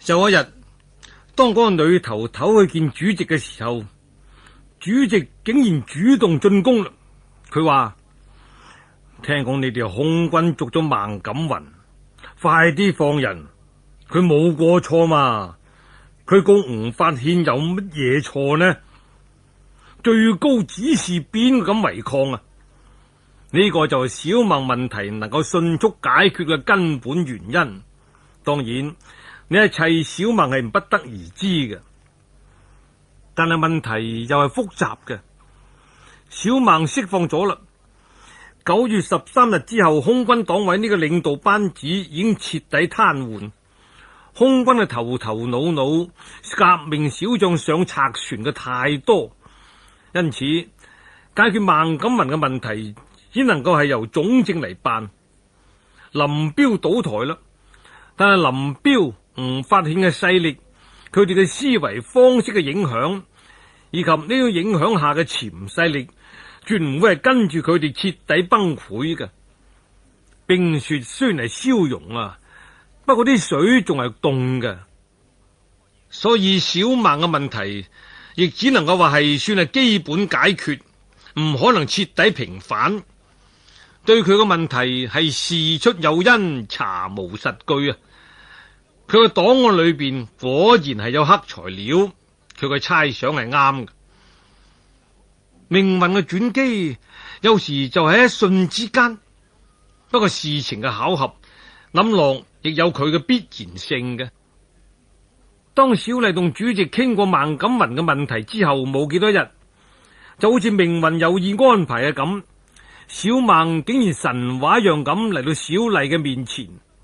有一日，當嗰個女頭頭去見主席嘅時候，主席竟然主動進攻啦。佢話：聽講你哋空軍捉咗孟錦雲，快啲放人，佢冇過錯嘛。佢告吳法憲有乜嘢錯呢？最高指示邊個敢違抗啊？呢個就係小孟問題能夠迅速解決嘅根本原因。當然，呢一切小孟係不得而知嘅，但係問題又係複雜嘅。小孟釋放咗啦。9月13日之後，空軍黨委呢個領導班子已經徹底癱瘓。空軍嘅頭頭腦腦革命小將上賊船嘅太多，因此解決孟錦雲嘅問題只能夠係由總政嚟辦。林彪倒台啦，但係林彪、吳法憲嘅勢力，佢哋嘅思維方式嘅影響，以及呢種影響下嘅潛勢力，絕唔會係跟住佢哋徹底崩潰嘅。冰雪雖然係消融啊，不過啲水仲係凍嘅，所以小孟嘅問題亦只能夠話係算係基本解決，唔可能徹底平反。對佢嘅問題係事出有因，查無實據啊！佢嘅檔案裏邊果然係有黑材料，佢嘅猜想係啱嘅。命運嘅轉機有時就喺一瞬之間，不過事情嘅巧合諗落亦有佢嘅必然性嘅。當小麗同主席傾過孟錦雲嘅問題之後，冇幾多日，就好似命運有意安排嘅咁，小孟竟然神話一樣咁嚟到小麗嘅面前。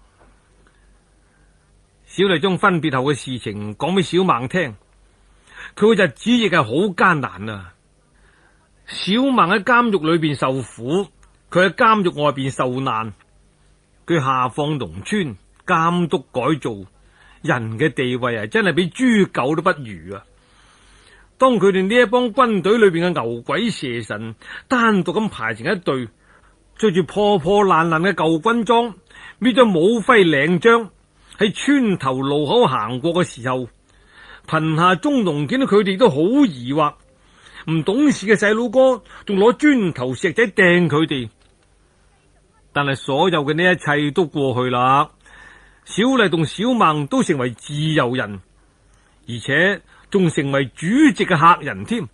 小麗將分別後嘅事情講俾小孟聽，佢嘅日子亦係好艱難啊！小孟喺監獄裏邊受苦，佢喺監獄外邊受難。佢下放農村，監督改造，人嘅地位啊，真係比豬狗都不如啊！當佢哋呢一幫軍隊裏邊嘅牛鬼蛇神單獨咁排成一隊，着住破破爛爛嘅舊軍裝，搣咗武徽領章，喺村頭路口行過嘅時候，貧下中農見到佢哋都好疑惑。唔懂事嘅細佬哥仲攞磚頭石仔掟佢哋，但係所有嘅呢一切都過去啦。小麗同小孟都成為自由人，而且仲成為主席嘅客人添。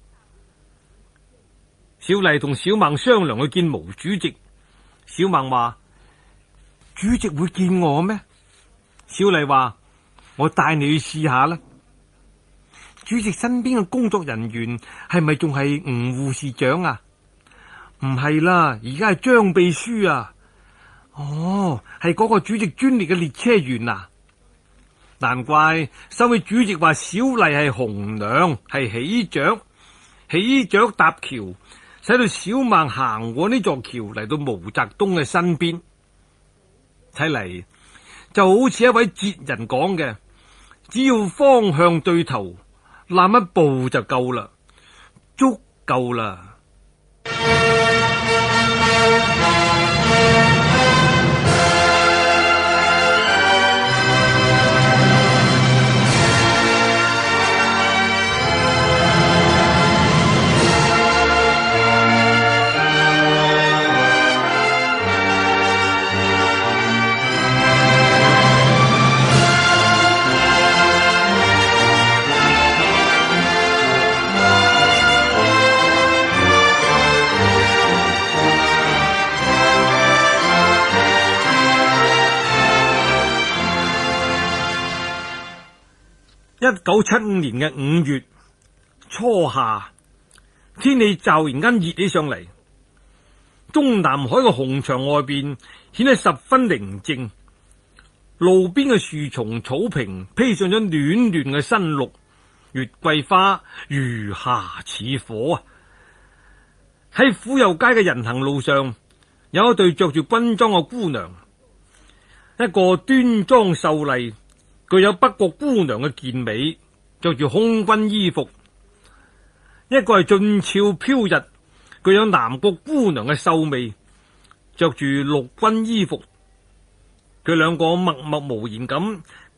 小麗同小孟商量去見毛主席，小孟話：主席會見我咩？小麗話：我帶你去試下啦。主席身邊嘅工作人員係咪仲係吳護士長啊？唔係啦，而家係張秘書啊。哦，係嗰個主席專列嘅列車員啊。難怪收尾主席話小麗係紅娘，係喜鵲，喜鵲搭橋，使到小孟行過呢座橋嚟到毛澤東嘅身邊。睇嚟就好似一位哲人講嘅，只要方向對頭，攬一步就夠啦，足夠啦。1975年嘅5月初夏，天氣驟然間熱起上嚟，中南海嘅紅牆外邊顯得十分寧靜，路邊嘅樹叢草坪披上咗暖暖嘅新綠，月桂花如霞似火啊！喺府右街嘅人行路上，有一對着住軍裝嘅姑娘，一個端莊秀麗，具有北國姑娘嘅健美，着住空軍衣服；一個係俊俏飄逸，具有南國姑娘嘅秀味，着住陸軍衣服。佢兩個默默無言咁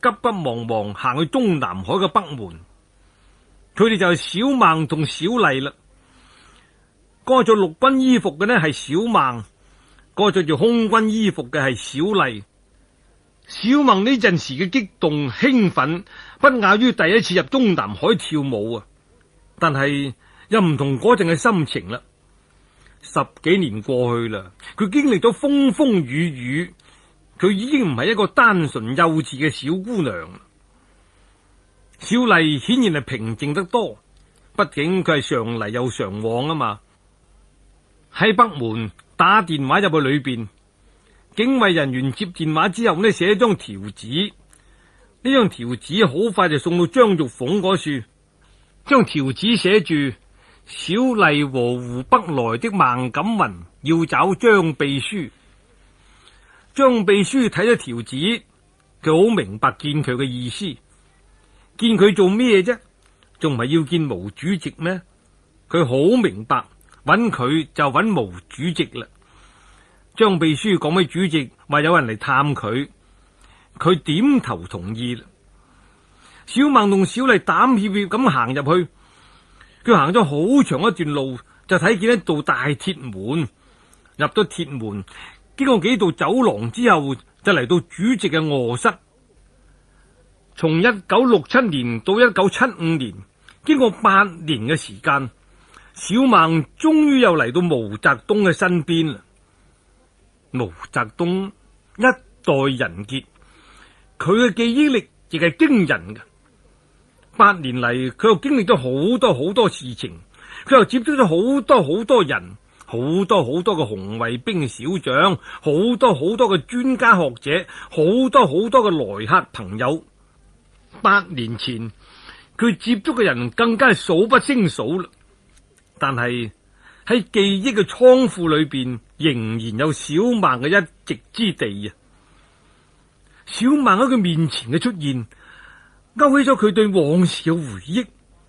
急急忙忙行去中南海嘅北門。佢哋就係小孟同小麗啦。嗰個着陸軍衣服嘅呢係小孟，嗰個着住空軍衣服嘅係小麗。小孟呢陣時嘅激動興奮，不亞於第一次入中南海跳舞啊！但係又唔同嗰陣嘅心情啦。10幾年過去啦，佢經歷咗風風雨雨，佢已經唔係一個單純幼稚嘅小姑娘。小麗顯然係平靜得多，畢竟佢係常嚟又常往啊嘛。喺北門打電話入去裏邊，警衛人員接電話之後呢，寫張條紙。呢張條紙好快就送到張玉鳳嗰處。張條紙寫住：小麗和湖北來的孟錦雲要找張秘書。張秘書睇咗條紙，佢好明白見佢嘅意思。見佢做咩啫？仲唔係要見毛主席咩？佢好明白。揾佢就揾毛主席啦。張秘書講俾主席話有人嚟探佢，佢點頭同意啦。小孟同小麗膽怯怯咁行入去，佢行咗好長一段路，就睇見一道大鐵門。入咗鐵門，經過幾道走廊之後，就嚟到主席嘅臥室。從1967年到1975年，經過8年嘅時間，小孟終於又嚟到毛澤東嘅身邊啦。毛澤東一代人傑，佢嘅記憶力亦係驚人嘅。8年嚟，佢又經歷咗好多事情，佢又接觸咗好多人，好多嘅紅衛兵小將，好多嘅專家學者，好多嘅來客朋友。8年前，佢接觸嘅人更加係數不勝數啦。但係喺記憶嘅倉庫裏邊，仍然有小孟嘅一席之地啊！小孟喺佢面前嘅出現，勾起咗佢對往事嘅回憶。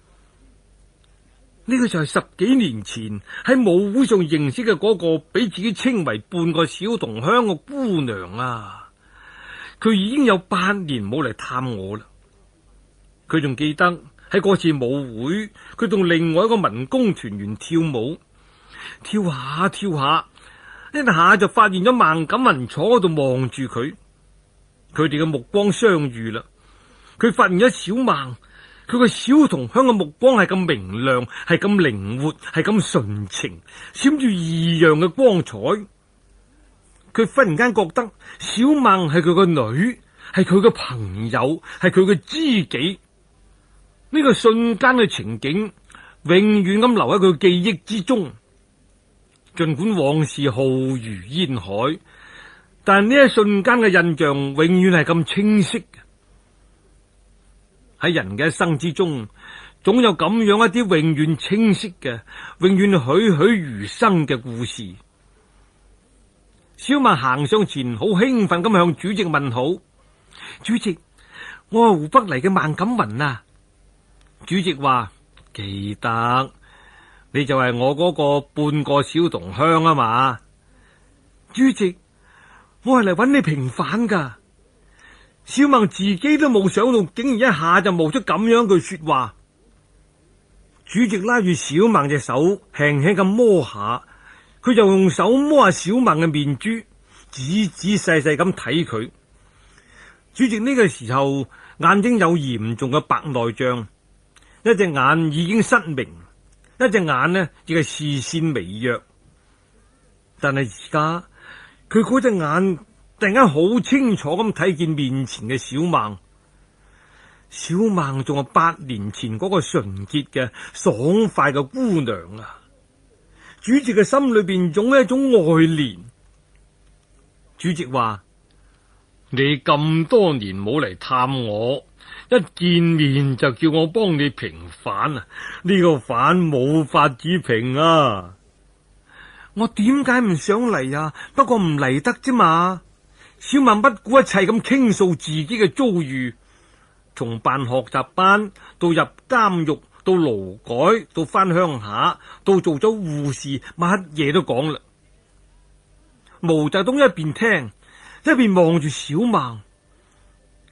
呢個就係10幾年前喺舞會上認識嘅嗰個俾自己稱為半個小同鄉嘅姑娘啊！佢已經有8年冇嚟探我啦。佢仲記得喺嗰次舞會，佢同另外一個民工團員跳舞，跳下，一下就發現咗孟錦雲坐喺度望住佢。佢哋嘅目光相遇啦。佢發現咗小孟，佢個小同鄉嘅目光係咁明亮，係咁靈活，係咁純情，閃住異樣嘅光彩。佢忽然間覺得小孟係佢個女，係佢嘅朋友，係佢嘅知己。呢個瞬間嘅情景永遠咁留喺佢記憶之中。盡管往事浩如煙海，但呢一瞬間嘅印象永遠係咁清晰嘅。喺人嘅一生之中，總有咁樣一啲永遠清晰嘅、永遠栩栩如生嘅故事。小孟行上前，好興奮咁向主席問好：主席，我係湖北嚟嘅孟錦雲啊！主席話：記得，你就係我嗰個半個小同鄉啊嘛。主席，我係嚟揾你平反噶。小孟自己都冇想到，竟然一下就冒出咁樣句說話。主席拉住小孟隻手，輕輕咁摸下，佢就用手摸下小孟嘅面珠，仔細咁睇佢。主席呢個時候眼睛有嚴重嘅白內障。一隻眼已經失明，一隻眼呢亦係視線微弱。但係而家佢嗰隻眼突然間好清楚咁睇見面前嘅小孟。小孟仲係8年前嗰個純潔嘅爽快嘅姑娘啊！主席嘅心裏邊總係一種愛憐。主席話：你咁多年冇嚟探我，一見面就叫我幫你平反啊！呢個反冇法子平啊！我點解唔想嚟啊？不過唔嚟得啫嘛。小孟不顧一切咁傾訴自己嘅遭遇，從辦學習班到入監獄，到勞改，到翻鄉下，到做咗護士，乜嘢都講啦。毛澤東一邊聽，一邊望住小孟。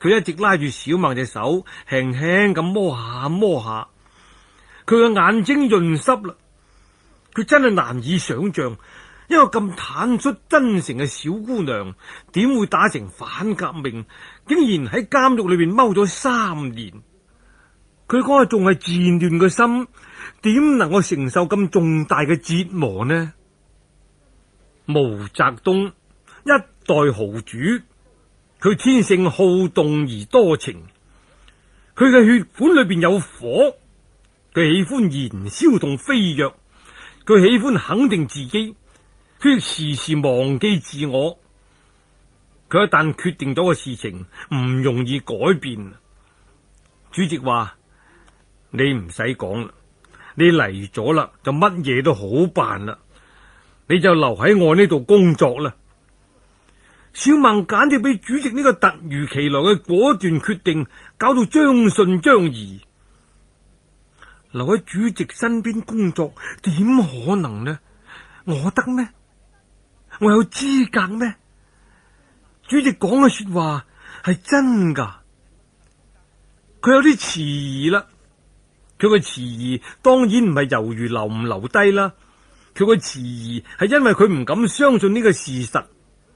佢一直拉住小孟隻手，輕輕咁摸下摸下，佢嘅眼睛潤濕啦。佢真係難以想象，一個咁坦率真誠嘅小姑娘，點會打成反革命，竟然喺監獄裏邊踎咗3年。佢嗰個仲係賤亂嘅心，點能夠承受咁重大嘅折磨呢？毛澤東一代豪主，佢天性好動而多情，佢嘅血管裏邊有火，佢喜歡燃燒同飛躍，佢喜歡肯定自己，佢亦時時忘記自我。佢一旦決定咗個事情，唔容易改變。主席話：你唔使講啦，你嚟咗啦，就乜嘢都好辦啦，你就留喺我呢度工作啦。小孟簡直俾主席呢個突如其來嘅果斷決定搞到將信將疑。留喺主席身邊工作，點可能呢？我得咩？我有資格咩？主席講嘅說話係真噶。佢有啲遲疑啦。佢個遲疑當然唔係猶豫留唔留低啦，佢個遲疑係因為佢唔敢相信呢個事實。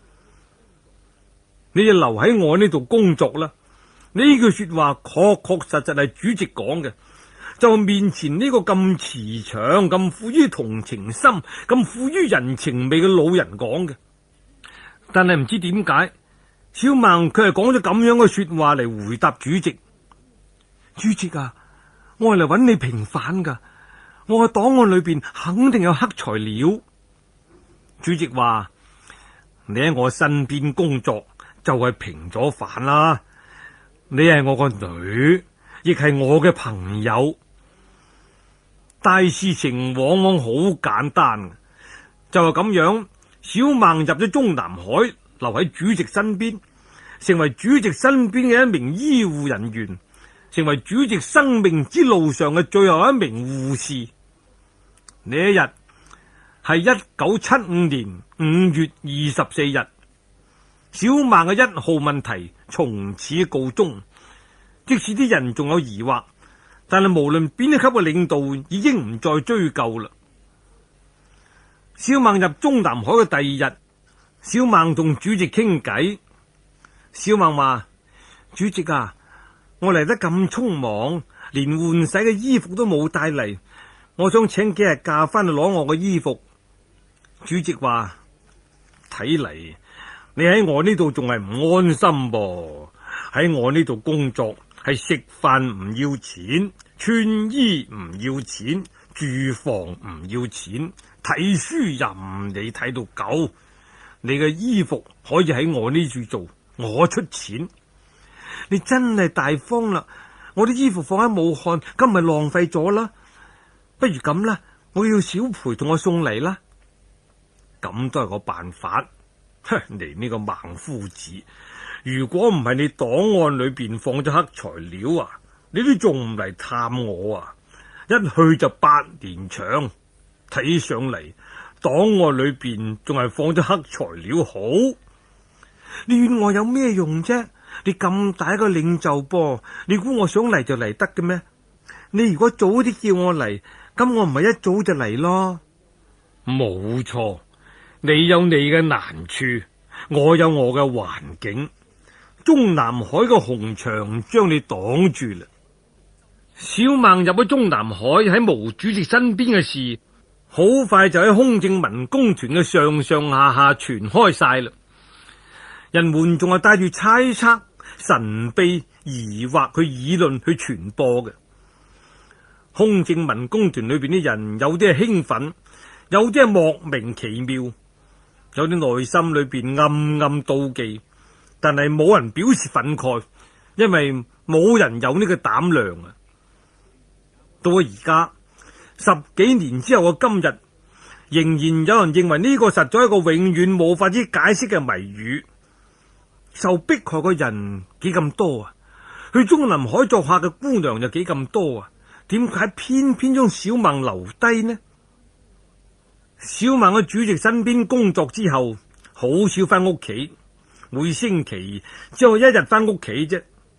你就留喺我呢度工作啦，呢句說話確確實實係主席講嘅，就面前呢個咁慈祥、咁富於同情心、咁富於人情味嘅老人講嘅。但係唔知點解，小孟佢係講咗咁樣嘅說話嚟回答主席。主席啊，我係嚟揾你平反噶，我嘅檔案裏邊肯定有黑材料。主席話：你喺我身邊工作就係平咗反啦，你係我個女，亦係我嘅朋友。大事情往往好簡單，就係咁樣。小孟入咗中南海，留喺主席身邊，成為主席身邊嘅一名醫護人員，成為主席生命之路上嘅最後一名護士。呢一日係1975年5月24日，小孟嘅1號問題從此告終。即使啲人仲有疑惑，但係無論邊一級嘅領導已經唔再追究啦。小孟入中南海嘅第2日，小孟同主席傾偈。小孟話：主席啊，我嚟得咁匆忙，連換洗嘅衣服都冇帶嚟，我想請幾日假翻去攞我嘅衣服。主席話：睇嚟你喺我呢度仲係唔安心噃，喺我呢度工作係食飯唔要錢，穿衣唔要錢，住房唔要錢，睇書任你睇到夠。你嘅衣服可以喺我呢處做，我出錢。你真係大方啦！我啲衣服放喺武漢，咁咪浪費咗啦。不如咁啦，我要小培同我送嚟啦。咁都係個辦法。你呢個孟夫子，如果唔係你檔案裏邊放咗黑材料啊，你都仲唔嚟探我啊？一去就8年長，睇上嚟檔案裏邊仲係放咗黑材料好。你怨我有咩用啫？你咁大一個領袖噃，你估我想嚟就嚟得嘅咩？你如果早啲叫我嚟，咁我唔係一早就嚟咯。冇錯，你有你嘅難處，我有我嘅環境。中南海嘅紅牆將你擋住啦。小孟入咗中南海，喺毛主席身邊嘅事，好快就喺空政民工團嘅上上下下傳開晒啦。人們仲係帶住猜測、神秘、疑惑去議論、去傳播嘅。空政民工團裏邊啲人，有啲係興奮，有啲係莫名其妙，有啲內心裏邊暗暗妒忌，但係冇人表示憤慨，因為冇人有呢個膽量啊！到咗而家10幾年之後嘅今日，仍然有人認為呢個實在係一個永遠冇法子解釋嘅謎語。受迫害嘅人幾咁多啊，去中南海作客嘅姑娘又幾咁多啊，點解偏偏將小孟留低呢？小孟喺主席身邊工作之後，好少翻屋企，每星期只有1日翻屋企啫。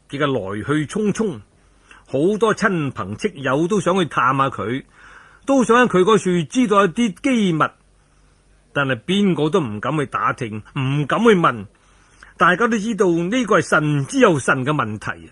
嘅來去匆匆，好多親朋戚友都想去探下佢，都想喺佢嗰處知道一啲機密，但係邊個都唔敢去打聽，唔敢去問。大家都知道呢個係慎之又慎嘅問題。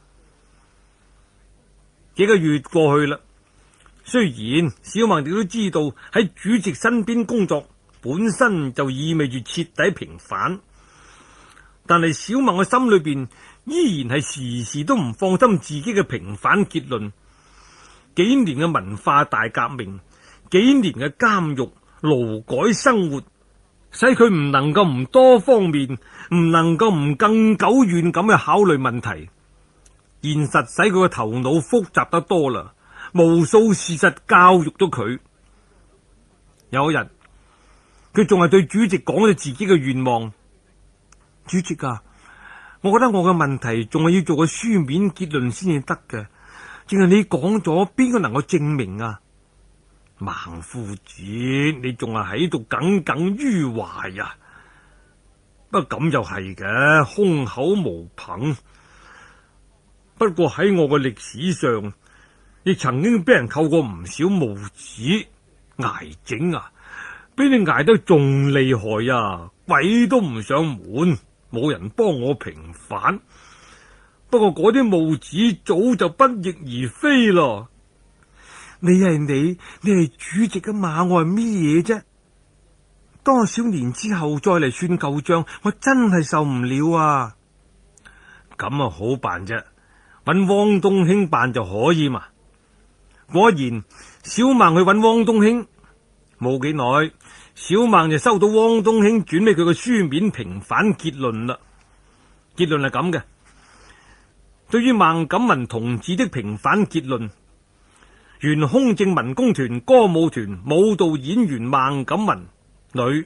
幾個月過去啦，雖然小孟亦都知道喺主席身邊工作本身就意味住徹底平反，但係小孟嘅心裏邊依然係時時都唔放心自己嘅平反結論。幾年嘅文化大革命，幾年嘅監獄勞改生活，使佢唔能夠唔多方面，唔能夠唔更久遠咁去考慮問題。現實使佢個頭腦複雜得多啦，無數事實教育咗佢。有一日，佢仲係對主席講咗自己嘅願望：主席啊，我覺得我嘅問題仲係要做個書面結論先至得嘅，淨係你講咗，邊個能夠證明啊？孟夫子，你仲係喺度耿耿於懷啊？不過咁又係嘅，空口無憑。不過喺我嘅歷史上，亦曾經俾人扣過唔少帽子，挨整啊，比你挨得仲厲害啊！鬼都唔上門，冇人幫我平反。不過嗰啲帽子早就不翼而飛咯。你係你係主席啊嘛，我係咩嘢啫？多少年之後再嚟算舊賬，我真係受唔了啊！咁啊好辦啫。揾汪東興辦就可以嘛。果然，小孟去揾汪東興，冇幾耐，小孟就收到汪東興轉俾佢嘅書面平反結論啦。結論係咁嘅：對於孟錦文同志的平反結論，原空政民工團歌舞團舞蹈演員孟錦文，女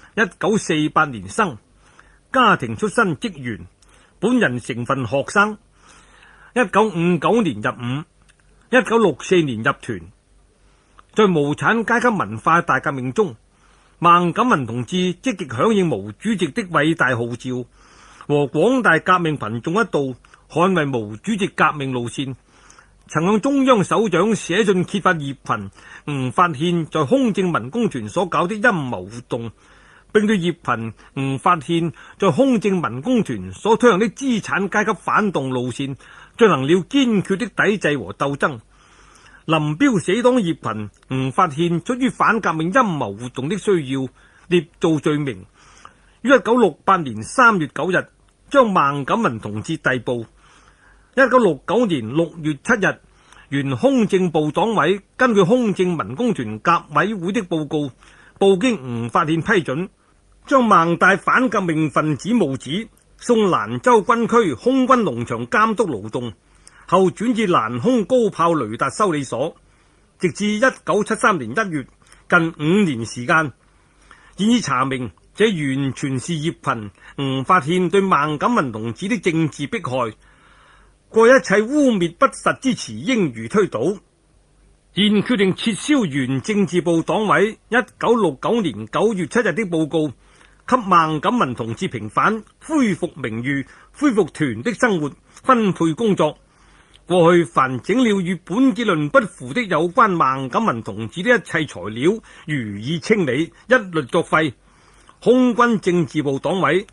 ，1948年生，家庭出身職員，本人成份學生。1959年入伍，1964年入團。在無產階級文化大革命中，孟錦文同志積極響應毛主席的偉大號召，和廣大革命群眾一道捍衛毛主席革命路線，曾向中央首長寫信揭發葉群、吳法憲在空政民工團所搞的陰謀活動，並對葉群、吳法憲在空政民工團所推行的資產階級反動路線進行了堅決的抵制和鬥爭。林彪死黨葉群、吳法憲出於反革命陰謀活動的需要，捏造罪名，於1968年3月9日將孟錦文同志逮捕。1969年6月7日，原空政部黨委根據空政民工團革委會的報告，報經吳法憲批准，將孟大反革命分子帽子送蘭州軍區空軍農場監督勞動，後轉至蘭空高炮雷達修理所，直至1973年1月，近5年時間。現已查明，這完全是葉群、吳法憲對孟錦文同志的政治迫害，過一切污衊不實之詞應予推倒。現決定撤銷原政治部黨委1969年9月7日的報告，給孟錦文同志平反、恢復名譽、恢復團的生活、分配工作。過去凡整了與本結論不符的有關孟錦文同志的一切材料，予以清理，一律作廢。空軍政治部黨委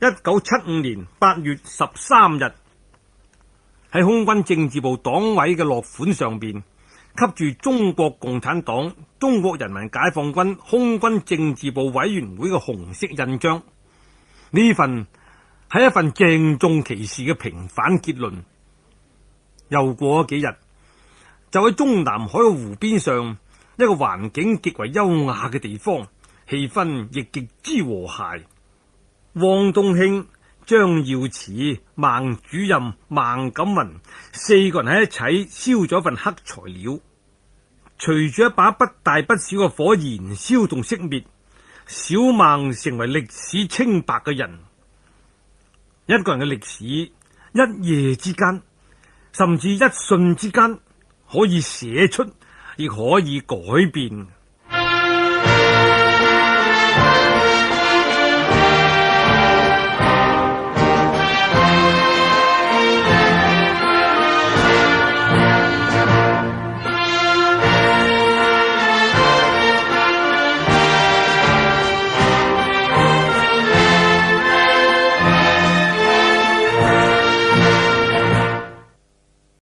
1975年8月13日喺空軍政治部黨委嘅落款上邊，給住中國共產黨、中國人民解放軍空軍政治部委員會嘅紅色印章。呢份係一份鄭重其事嘅平反結論。又過咗幾日，就喺中南海嘅湖邊上，一個環境極為優雅嘅地方，氣氛亦極之和諧。汪東興、張耀慈、孟主任、孟錦文4個人喺一齊燒咗一份黑材料，隨住一把不大不小嘅火燃燒同熄滅，小孟成為歷史清白嘅人。一個人嘅歷史，一夜之間，甚至一瞬之間，可以寫出，亦可以改變。